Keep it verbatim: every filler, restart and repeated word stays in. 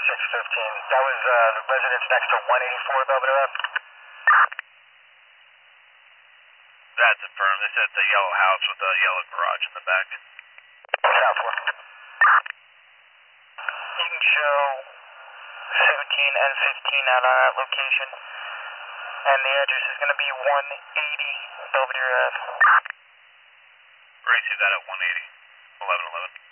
six fifteen. That was uh, the residence next to one eighty-four Belvedere Ave. That's affirmed. They said it's a yellow house with a yellow garage in the back. Southwest. You can show seventeen and fifteen out on that location. And the address is going to be one eighty Belvedere Ave. Right, see that at one eighty, eleven eleven.